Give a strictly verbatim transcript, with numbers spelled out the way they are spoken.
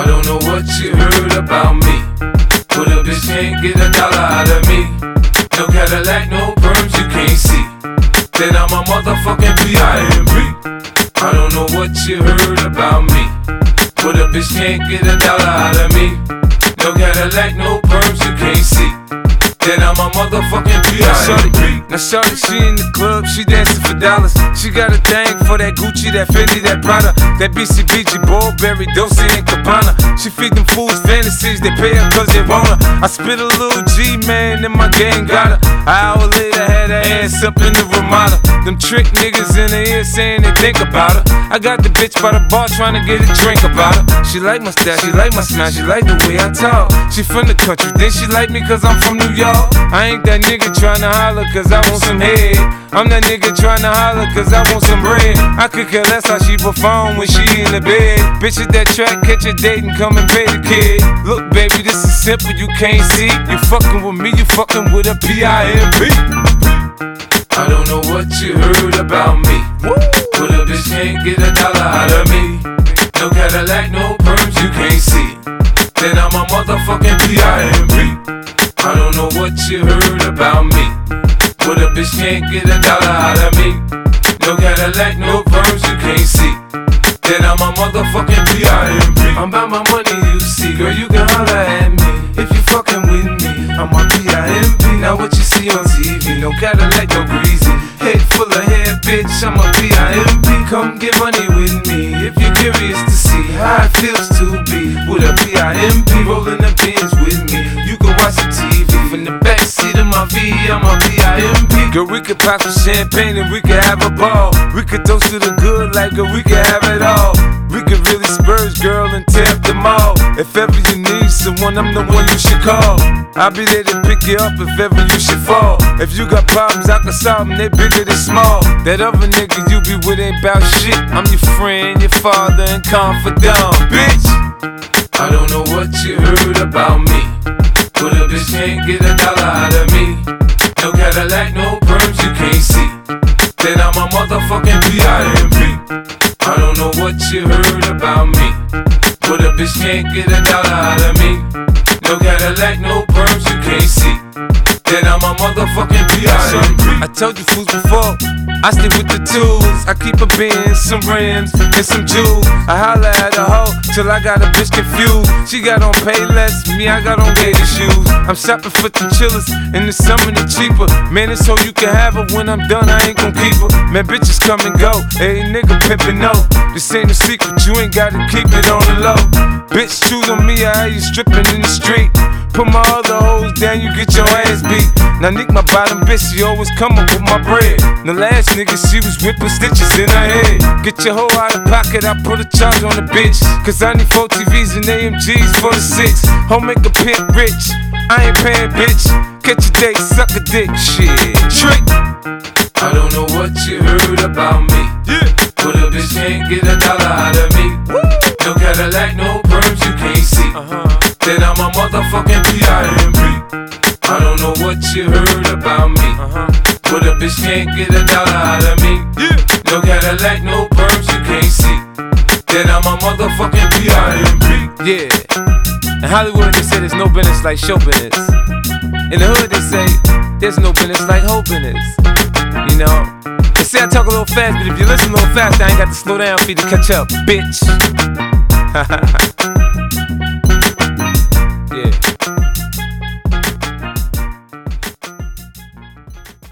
I don't know what you heard about me, but a bitch can't get a dollar out of me. No Cadillac, no perms, you can't see that I'm a motherfucking P I M P. I don't know what you heard about me, but a bitch can't get a dollar out of me. No Cadillac, no perms, you can't see that I'm a motherfucking P I M P. Now shorty, she in the club, she dancing for dollars. She got a thing for that Gucci, that Fendi, that Prada, that B C B G, Burberry, Dolce and Gabbana. She feed them fools fantasies, they pay her cause they want her. I spit a little G, man, and my gang got her. An hour later, had her ass up in the Ramada. Them trick niggas in the ear saying they think about her. I got the bitch by the bar trying to get a drink about her. She like my style, she like my smile, she like the way I talk. She from the country, then she like me cause I'm from New York. I ain't that nigga tryna holler cause I want some head. I'm that nigga tryna holler cause I want some bread. I could care less how she perform when she in the bed. Bitch at that track, catch a date and come and pay the kid. Look baby, this is simple, you can't see. You fucking with me, you fucking with a P I M P. I don't know what you heard about me, but a bitch can't get a dollar out of me. No Cadillac, no perms, you can't see that I'm a motherfucking P I M P. I don't know what you heard about me, but a bitch can't get a dollar out of me. No Cadillac, no perms, you can't see that I'm a motherfucking P I M P. I'm about my money, you see, girl, you can holler at me if you fucking with me. I'm a P I M P. Now what you see on T V, no Cadillac, no greasy, head full of hair, bitch, I'm a P I M P. Come get money with me if you're curious to see how it feels to be with a P I M P. Rolling the bins with me, you can watch the T V from the backseat of my V, I'm a P I M P. Girl, we could pop some champagne and we could have a ball. We could toast to the good like girl, we could have it all. We could really spurge, girl, and tear up them all. If ever you need someone, I'm the one you should call. I'll be there to pick you up if ever you should fall. If you got problems, I can solve them, they bigger than small. That other nigga you be with ain't bout shit. I'm your friend, your father, and confidant, bitch. I don't know what you heard about me, but a bitch can't get a dollar out of me. No Cadillac, no perms, you can't see that I'm a motherfucking P I M P. I don't know what you heard about me, but a bitch can't get a dollar out of me. No Cadillac, no perms, you can't see that I'm a motherfucking P I M P. I told you fools before, I stay with the tools. I keep a Benz, some rims, and some jewels. I holla at a hoe till I got a bitch confused. She got on Payless, me I got on gator shoes. I'm shopping for the chillers, in the summer they cheaper. Man, it's so you can have her, when I'm done I ain't gon' keep her. Man, bitches come and go, hey nigga pimpin' no. This ain't a secret, you ain't gotta keep it on the low. Bitch, choose on me, I you strippin' in the street. Put my other hoes down, you get your ass beat. Now Nick, my bottom bitch, she always come up with my bread. The last nigga, she was whipping stitches in her head. Get your hoe out of pocket, I put a charge on the bitch. Cause I need four T Vs and A M Gs for the six. Home make a pimp rich, I ain't paying bitch. Catch a date, suck a dick, shit, trick. I don't know what you heard about me, Yeah. but a bitch can't get a dollar out of me. Woo. No Cadillac, no perms, you can't see Uh-huh. that I'm a motherfucking P I M P. I don't know what you heard about me, Uh-huh. but a bitch can't get a dollar out of me. Yeah. No Cadillac, no perms, you can't see that I'm a motherfucking P I M P. Yeah. In Hollywood they say there's no business like show business. In the hood they say there's no business like hoe business. You know? They say I talk a little fast, but if you listen a little fast, I ain't got to slow down for you to catch up, bitch.